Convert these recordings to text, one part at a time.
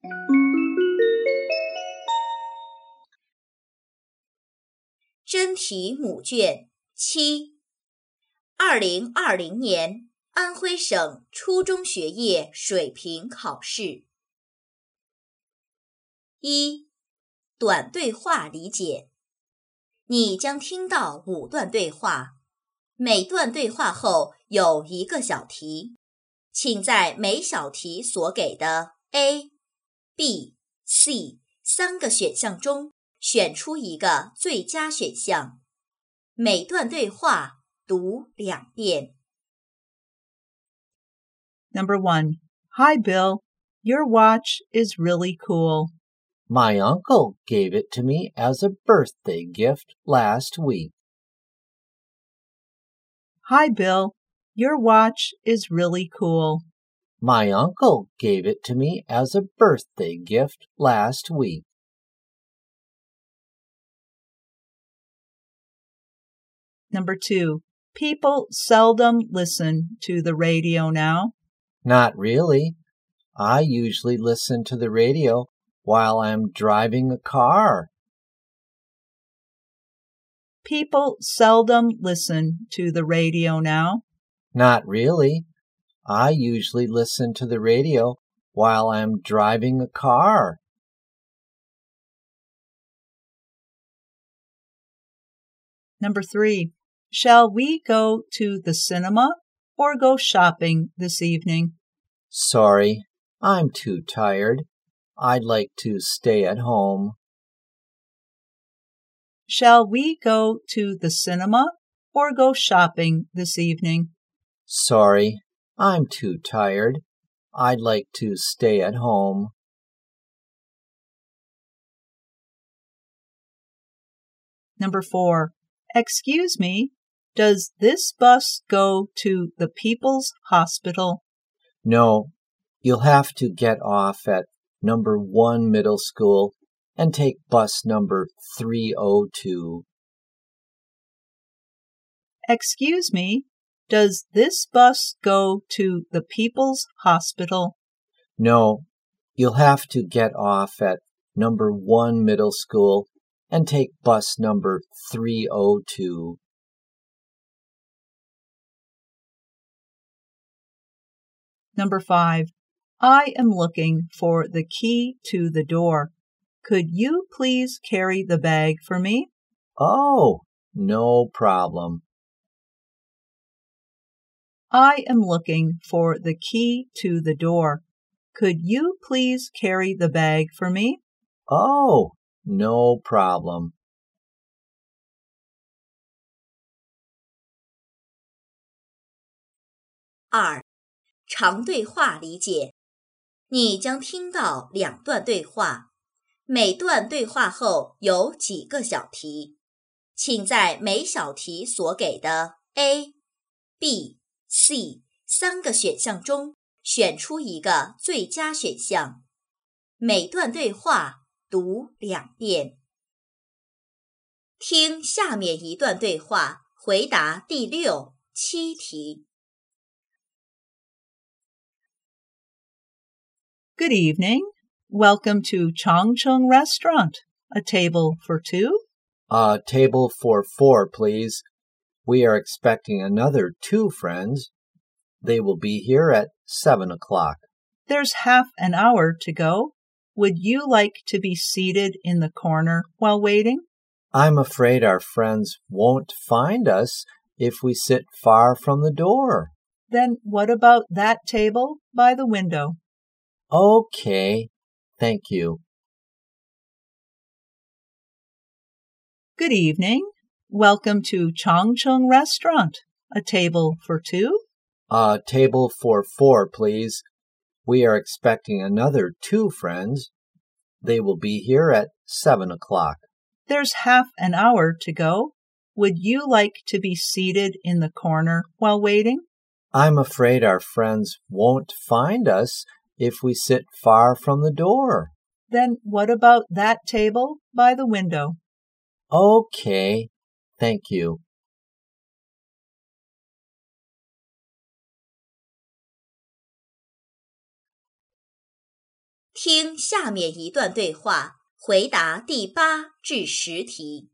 真题母卷7 2020年安徽省初中学业水平考试。1. 短对话理解。你将听到5段对话，每段对话后有一个小题，请在每小题所给的 A、B、C 3个选项中选出一个最佳选项。每段对话读2遍。 Number 1. Hi, Bill. Your watch is really cool. My uncle gave it to me as a birthday gift last week. Hi, Bill. Your watch is really cool. My uncle gave it to me as a birthday gift last week. Number 2. People seldom listen to the radio now. Not really. I usually listen to the radio while I'm driving a car. People seldom listen to the radio now. Not really. I usually listen to the radio while I'm driving a car. Number 3. Shall we go to the cinema or go shopping this evening? Sorry, I'm too tired. I'd like to stay at home. Shall we go to the cinema or go shopping this evening? Sorry, I'm too tired. I'd like to stay at home. Number 4. Excuse me, does this bus go to the People's Hospital? No, you'll have to get off at number 1 middle school and take bus number 302. Excuse me, does this bus go to the People's Hospital? No, you'll have to get off at number 1 middle school and take bus number 302. Number 5. I am looking for the key to the door. Could you please carry the bag for me? Oh, no problem. I am looking for the key to the door. Could you please carry the bag for me? Oh, no problem. 2. 长对话理解。你将听到2段对话，每段对话后有几个小题，请在每小题所给的 A、B、C 3个选项中选出一个最佳选项。每段对话读2遍。听下面一段对话，回答第6、7题。 Good evening. Welcome to Chongcheng Restaurant. A table for 2? A table for 4, please. We are expecting another 2 friends. They will be here at 7 o'clock. There's half an hour to go. Would you like to be seated in the corner while waiting? I'm afraid our friends won't find us if we sit far from the door. Then what about that table by the window? Okay, thank you. Good evening. Welcome to Chongcheng Restaurant. A table for 2? A table for 4, please. We are expecting another 2 friends. They will be here at 7 o'clock. There's half an hour to go. Would you like to be seated in the corner while waiting? I'm afraid our friends won't find us if we sit far from the door. Then what about that table by the window? Okay, thank you. 听下面一段对话，回答第8至10题。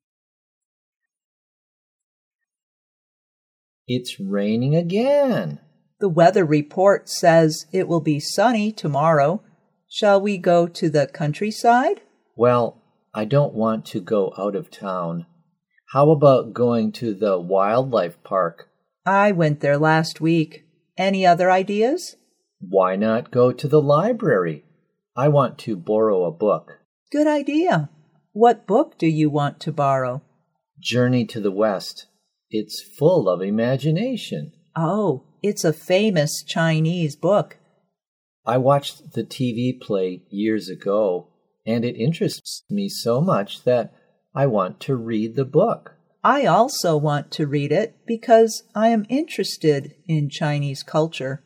It's raining again. The weather report says it will be sunny tomorrow. Shall we go to the countryside? Well, I don't want to go out of town. How about going to the wildlife park? I went there last week. Any other ideas? Why not go to the library? I want to borrow a book. Good idea. What book do you want to borrow? Journey to the West. It's full of imagination. Oh, it's a famous Chinese book. I watched the TV play years ago, and it interests me so much that I want to read the book. I also want to read it because I am interested in Chinese culture.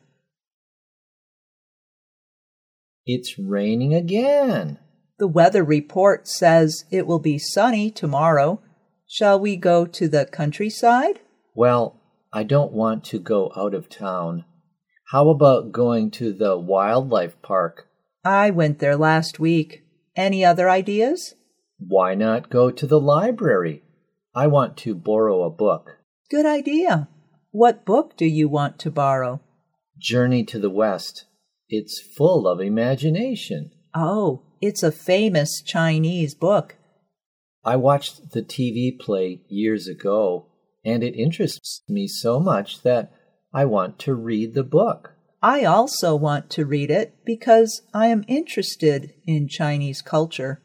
It's raining again. The weather report says it will be sunny tomorrow. Shall we go to the countryside? Well, I don't want to go out of town. How about going to the wildlife park? I went there last week. Any other ideas? Why not go to the library? I want to borrow a book. Good idea. What book do you want to borrow? Journey to the West. It's full of imagination. Oh, it's a famous Chinese book. I watched the TV play years ago, and it interests me so much that I want to read the book. I also want to read it because I am interested in Chinese culture.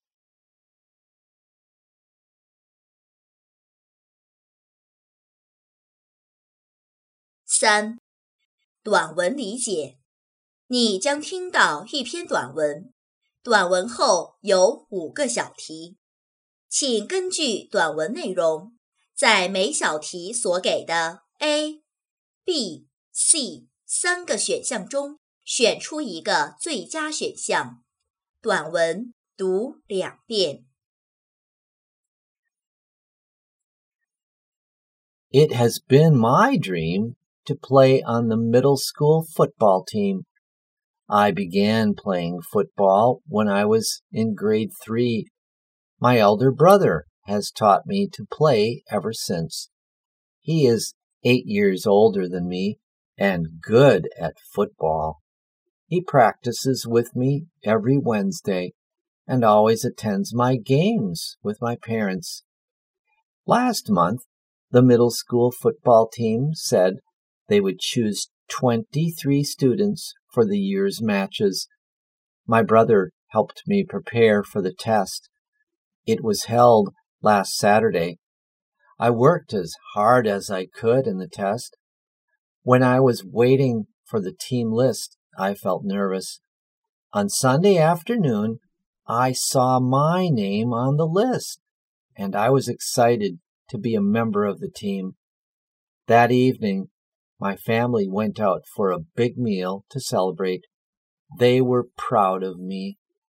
3. 短文理解。你将听到一篇短文，短文后有5个小题，请根据短文内容，在每小题所给的 A、B、C 3个选项中选出一个最佳选项。短文读2遍。 It has been my dream to play on the middle school football team. I began playing football when I was in grade 3. My elder brother has taught me to play ever since. He is 8 years older than me and good at football. He practices with me every Wednesday and always attends my games with my parents. Last month, the middle school football team said they would choose 23 students for the year's matches. My brother helped me prepare for the test. It was held last Saturday. I worked as hard as I could in the test. When I was waiting for the team list, I felt nervous. On Sunday afternoon, I saw my name on the list, and I was excited to be a member of the team. That evening, my family went out for a big meal to celebrate. They were proud of me.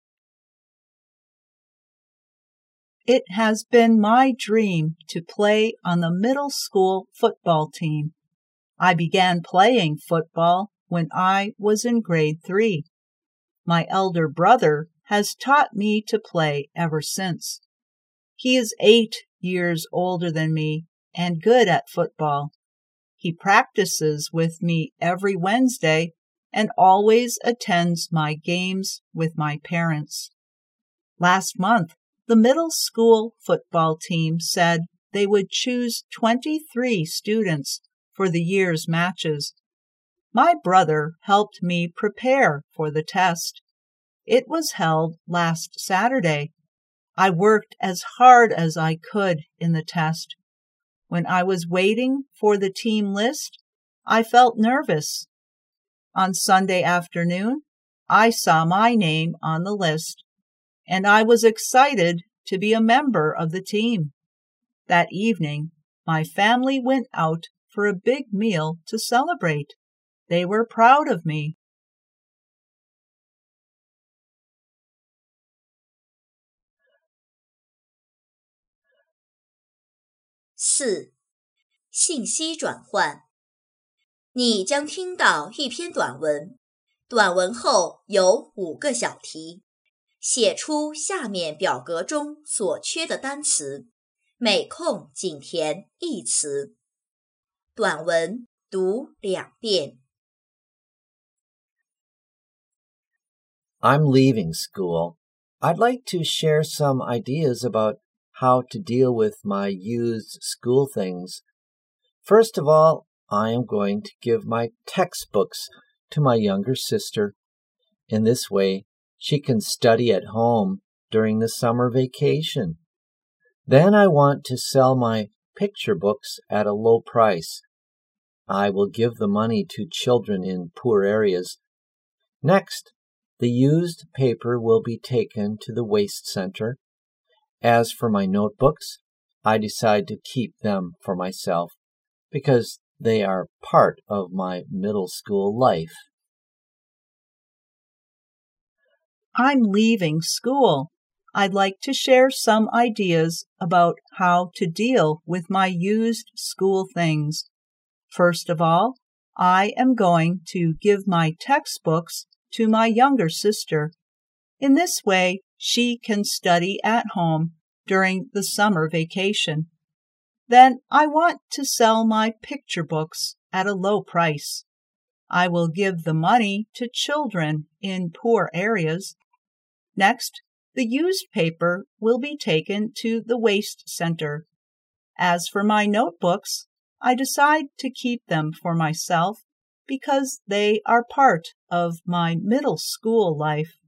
It has been my dream to play on the middle school football team. I began playing football when I was in grade 3. My elder brother has taught me to play ever since. He is 8 years older than me and good at football. He practices with me every Wednesday and always attends my games with my parents. Last month, the middle school football team said they would choose 23 students for the year's matches. My brother helped me prepare for the test. It was held last Saturday. I worked as hard as I could in the test. When I was waiting for the team list, I felt nervous. On Sunday afternoon, I saw my name on the list, and I was excited to be a member of the team. That evening, my family went out for a big meal to celebrate. They were proud of me. 4. 信息转换。你将听到一篇短文， 短文后有5个小题，写出下面表格中所缺的单词，每空仅填1词。短文读2遍。 I'm leaving school. I'd like to share some ideas about how to deal with my used school things. First of all, I am going to give my textbooks to my younger sister. In this way, she can study at home during the summer vacation. Then I want to sell my picture books at a low price. I will give the money to children in poor areas. Next, the used paper will be taken to the waste center. As for my notebooks, I decide to keep them for myself because they are part of my middle school life. I'm leaving school. I'd like to share some ideas about how to deal with my used school things. First of all, I am going to give my textbooks to my younger sister. In this way, she can study at home during the summer vacation. Then I want to sell my picture books at a low price. I will give the money to children in poor areas. Next, the used paper will be taken to the waste center. As for my notebooks, I decide to keep them for myself because they are part of my middle school life.